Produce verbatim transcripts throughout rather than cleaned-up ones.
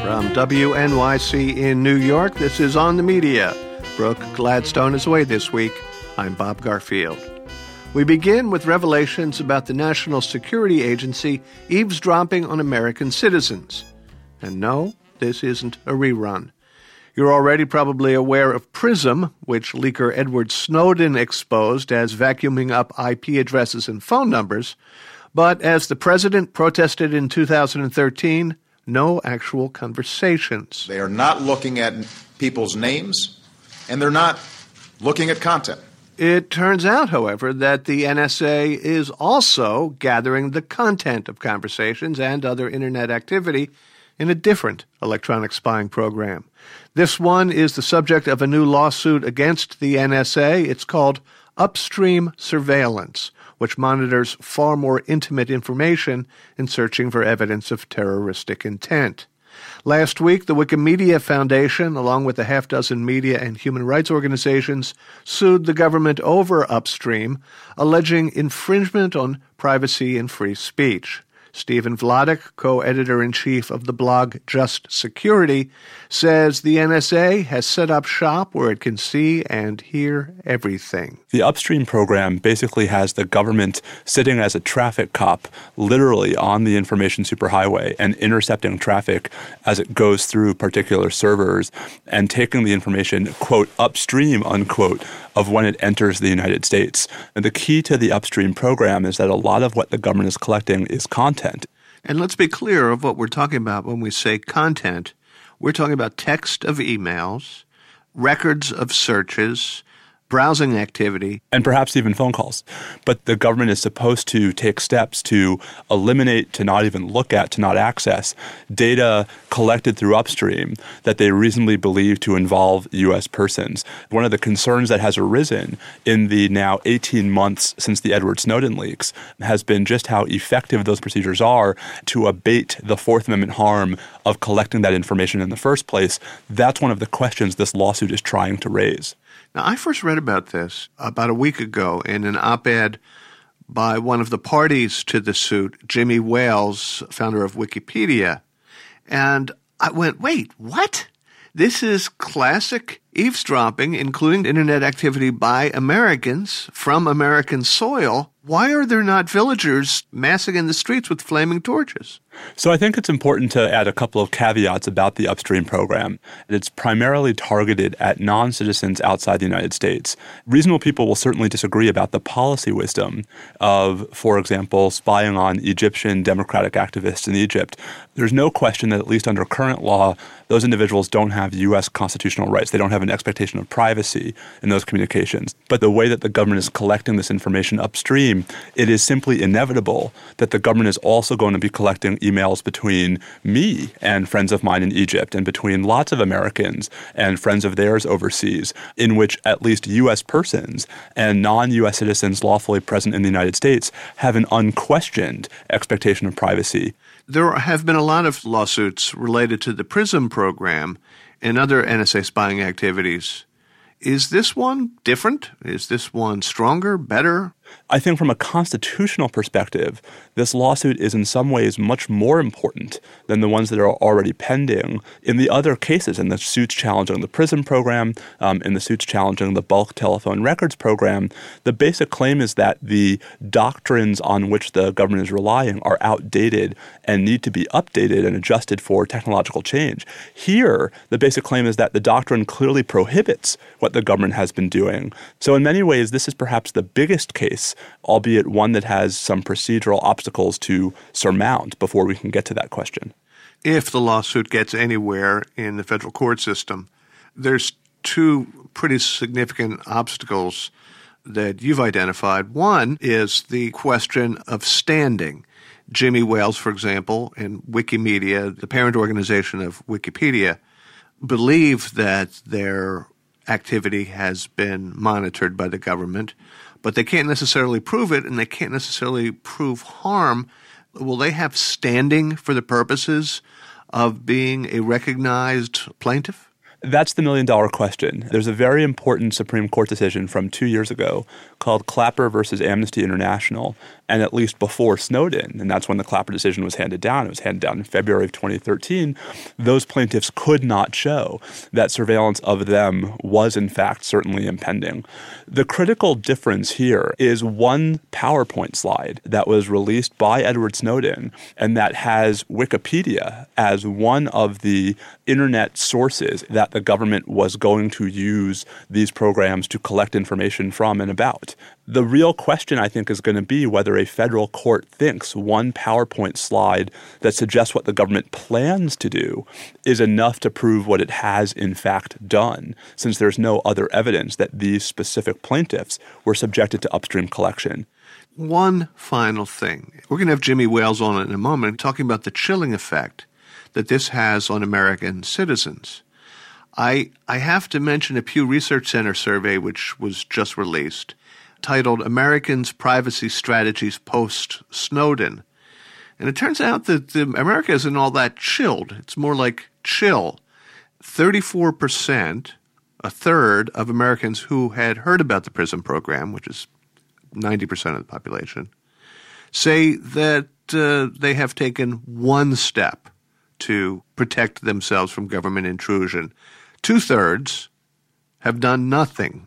From W N Y C in New York, this is On the Media. Brooke Gladstone is away this week. I'm Bob Garfield. We begin with revelations about the National Security Agency eavesdropping on American citizens. And no, this isn't a rerun. You're already probably aware of PRISM, which leaker Edward Snowden exposed as vacuuming up I P addresses and phone numbers. But as the president protested in two thousand thirteen, no actual conversations. They are not looking at people's names, and they're not looking at content. It turns out, however, that the N S A is also gathering the content of conversations and other Internet activity in a different electronic spying program. This one is the subject of a new lawsuit against the N S A. It's called Upstream Surveillance, which monitors far more intimate information in searching for evidence of terroristic intent. Last week, the Wikimedia Foundation, along with a half dozen media and human rights organizations, sued the government over Upstream, alleging infringement on privacy and free speech. Stephen Vladeck, co-editor-in-chief of the blog Just Security, says the N S A has set up shop where it can see and hear everything. The Upstream program basically has the government sitting as a traffic cop literally on the information superhighway and intercepting traffic as it goes through particular servers and taking the information, quote, upstream, unquote, of when it enters the United States. And the key to the Upstream program is that a lot of what the government is collecting is content. And let's be clear of what we're talking about when we say content. We're talking about text of emails, records of searches, browsing activity. And perhaps even phone calls. But the government is supposed to take steps to eliminate, to not even look at, to not access data collected through Upstream that they reasonably believe to involve U S persons. One of the concerns that has arisen in the now eighteen months since the Edward Snowden leaks has been just how effective those procedures are to abate the Fourth Amendment harm of collecting that information in the first place. That's one of the questions this lawsuit is trying to raise. Now, I first read about this about a week ago in an op-ed by one of the parties to the suit, Jimmy Wales, founder of Wikipedia. And I went, wait, what? This is classic eavesdropping, including Internet activity by Americans from American soil. Why are there not villagers massing in the streets with flaming torches? So I think it's important to add a couple of caveats about the Upstream program. It's primarily targeted at non-citizens outside the United States. Reasonable people will certainly disagree about the policy wisdom of, for example, spying on Egyptian democratic activists in Egypt. There's no question that, at least under current law, those individuals don't have U S constitutional rights. They don't have an expectation of privacy in those communications. But the way that the government is collecting this information upstream, it is simply inevitable that the government is also going to be collecting emails between me and friends of mine in Egypt and between lots of Americans and friends of theirs overseas, in which at least U S persons and non-U S citizens lawfully present in the United States have an unquestioned expectation of privacy. There have been a lot of lawsuits related to the PRISM program and other N S A spying activities. Is this one different? Is this one stronger, better? I think from a constitutional perspective, this lawsuit is in some ways much more important than the ones that are already pending in the other cases, in the suits challenging the PRISM program, um, in the suits challenging the bulk telephone records program. The basic claim is that the doctrines on which the government is relying are outdated and need to be updated and adjusted for technological change. Here, the basic claim is that the doctrine clearly prohibits what the government has been doing. So in many ways, this is perhaps the biggest case, albeit one that has some procedural obstacles to surmount before we can get to that question. If the lawsuit gets anywhere in the federal court system, there's two pretty significant obstacles that you've identified. One is the question of standing. Jimmy Wales, for example, and Wikimedia, the parent organization of Wikipedia, believe that their activity has been monitored by the government, but they can't necessarily prove it, and they can't necessarily prove harm. Will they have standing for the purposes of being a recognized plaintiff? That's the million-dollar question. There's a very important Supreme Court decision from two years ago called Clapper versus Amnesty International, And at least before Snowden, and that's when the Clapper decision was handed down, it was handed down in February of twenty thirteen, those plaintiffs could not show that surveillance of them was in fact certainly impending. The critical difference here is one PowerPoint slide that was released by Edward Snowden and that has Wikipedia as one of the internet sources that the government was going to use these programs to collect information from and about. The real question, I think, is going to be whether a federal court thinks one PowerPoint slide that suggests what the government plans to do is enough to prove what it has in fact done, since there's no other evidence that these specific plaintiffs were subjected to upstream collection. One final thing. We're going to have Jimmy Wales on in a moment talking about the chilling effect that this has on American citizens. I I have to mention a Pew Research Center survey which was just released, titled Americans' Privacy Strategies Post-Snowden. And it turns out that the, America isn't all that chilled. It's more like chill. thirty-four percent, a third of Americans who had heard about the PRISM program, which is ninety percent of the population, say that uh, they have taken one step to protect themselves from government intrusion. Two-thirds have done nothing.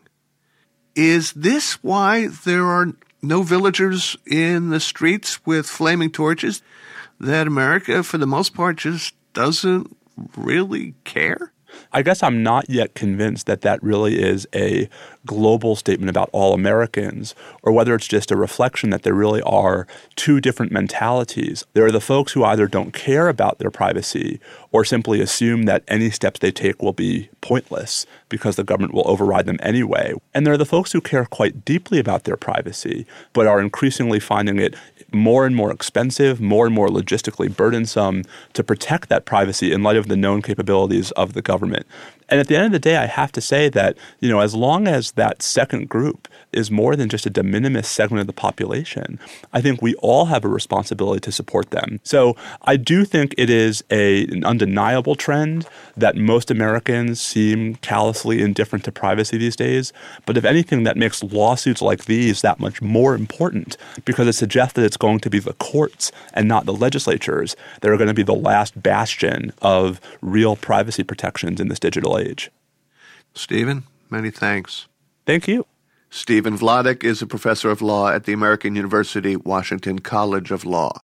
Is this why there are no villagers in the streets with flaming torches? That America, for the most part, just doesn't really care? I guess I'm not yet convinced that that really is a global statement about all Americans, or whether it's just a reflection that there really are two different mentalities. There are the folks who either don't care about their privacy or simply assume that any steps they take will be pointless because the government will override them anyway. And there are the folks who care quite deeply about their privacy, but are increasingly finding it more and more expensive, more and more logistically burdensome to protect that privacy in light of the known capabilities of the government. And at the end of the day, I have to say that, you know, as long as that second group is more than just a de minimis segment of the population, I think we all have a responsibility to support them. So I do think it is a, an undeniable trend that most Americans seem callously indifferent to privacy these days. But if anything, that makes lawsuits like these that much more important, because it suggests that it's going to be the courts and not the legislatures that are going to be the last bastion of real privacy protections in this digital age. Stephen, many thanks. Thank you. Stephen Vladeck is a professor of law at the American University Washington College of Law.